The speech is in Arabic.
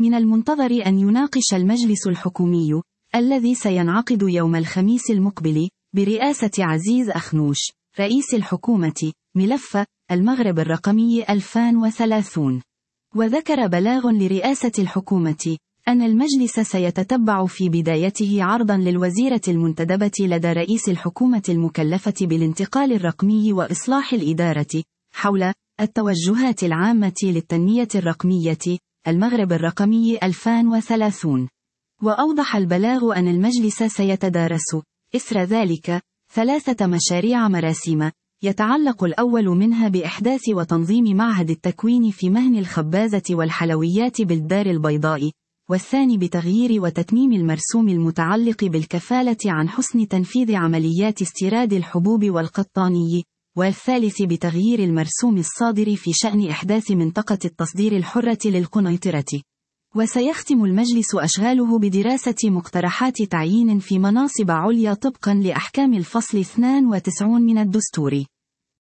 من المنتظر أن يناقش المجلس الحكومي الذي سينعقد يوم الخميس المقبل برئاسة عزيز أخنوش رئيس الحكومة ملف المغرب الرقمي 2030. وذكر بلاغ لرئاسة الحكومة أن المجلس سيتتبع في بدايته عرضا للوزيرة المنتدبة لدى رئيس الحكومة المكلفة بالانتقال الرقمي وإصلاح الإدارة حول التوجهات العامة للتنمية الرقمية المغرب الرقمي 2030. وأوضح البلاغ أن المجلس سيتدارس إثر ذلك 3 مشاريع مراسيم، يتعلق الأول منها بإحداث وتنظيم معهد التكوين في مهن الخبازة والحلويات بالدار البيضاء، والثاني بتغيير وتتميم المرسوم المتعلق بالكفالة عن حسن تنفيذ عمليات استيراد الحبوب والقطاني، والثالث بتغيير المرسوم الصادر في شأن إحداث منطقة التصدير الحرة للقنيطرة. وسيختم المجلس أشغاله بدراسة مقترحات تعيين في مناصب عليا طبقا لأحكام الفصل 92 من الدستور.